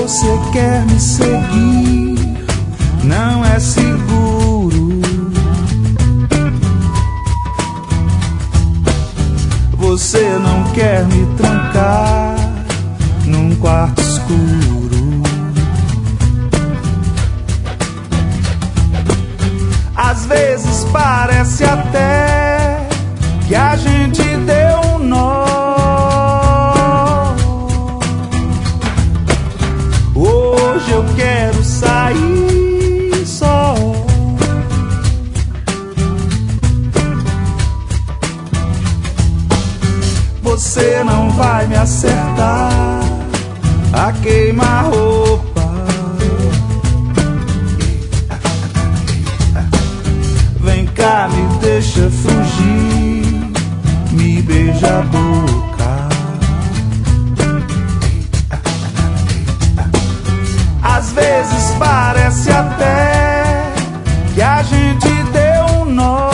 você quer me seguir, não é seguro. Você não quer me trancar num quarto escuro. Às vezes parece até que a gente deu um nó. Hoje eu quero sair só. Você não vai me acertar a queima-roupa. Vem cá, me deixa fugir, me beija a boca. Às vezes parece até que a gente deu um nó.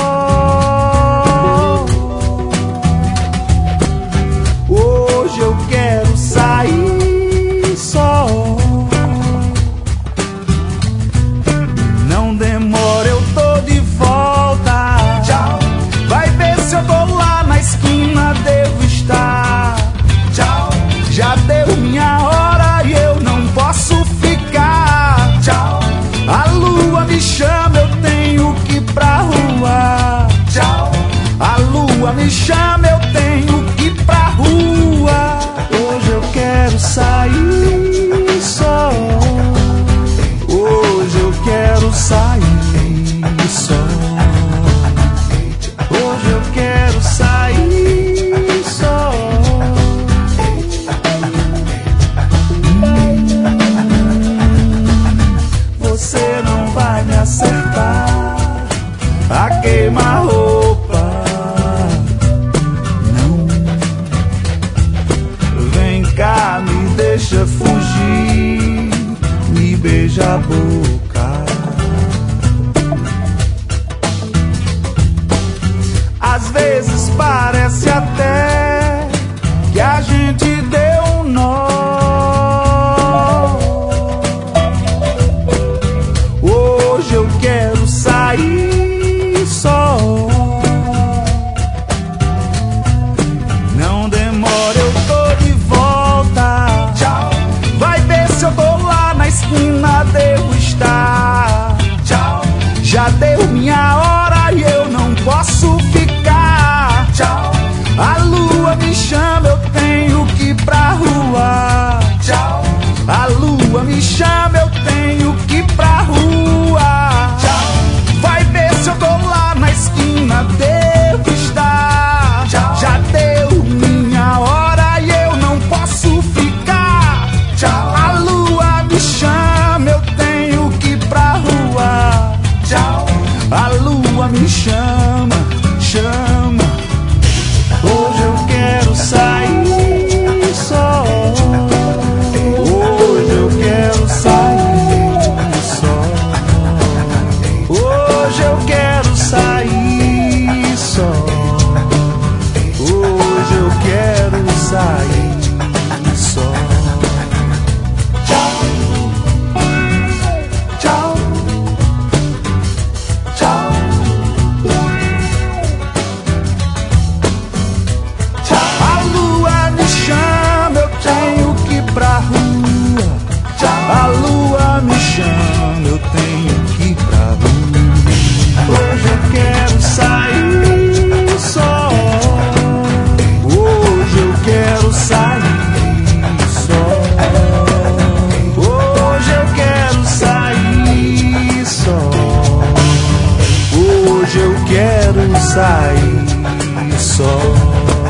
Hoje eu quero sair só. Não demora, eu tô de volta. Tchau. Vai ver se eu tô lá na esquina, devo estar. Tchau. Já deu minha hora e eu não posso ficar. Tchau. A lua me chama, eu tenho que ir pra rua. Tchau. A lua me chama, eu tenho que ir pra rua. Hoje eu quero sair só. Hoje eu quero sair só. Hoje eu quero sair só. Você não vai me acertar a queima-roupa. Não. Vem cá, me deixa fugir, me beija a boca. Às vezes parece até que a gente deu um nó. Hoje eu quero sair só. Não demora, eu tô de volta. Tchau. Vai ver se eu tô lá na esquina, devo estar. Tchau. Já deu minha hora e eu não posso ficar. Tchau. A lua me chama, eu tenho que ir pra rua. Tchau. A lua me chama, eu tenho que ir pra rua. Tchau. Vai ver se eu tô lá na esquina, devo estar. Tchau. Já deu minha hora e eu não posso ficar. Tchau. A lua me chama, eu tenho que ir pra rua. Tchau. A lua me chama, chama. Hoje eu quero sair só. Hoje eu quero sair só. Hoje eu quero sair só. Hoje eu quero sair só. Tchau. Tchau. Tchau. A lua me chama, eu tenho que ir pra rua. A lua me chama, eu tenho que ir pra rua. Hoje eu quero sair só. Hoje eu quero sair só. Hoje eu quero sair só. Hoje eu quero sair só.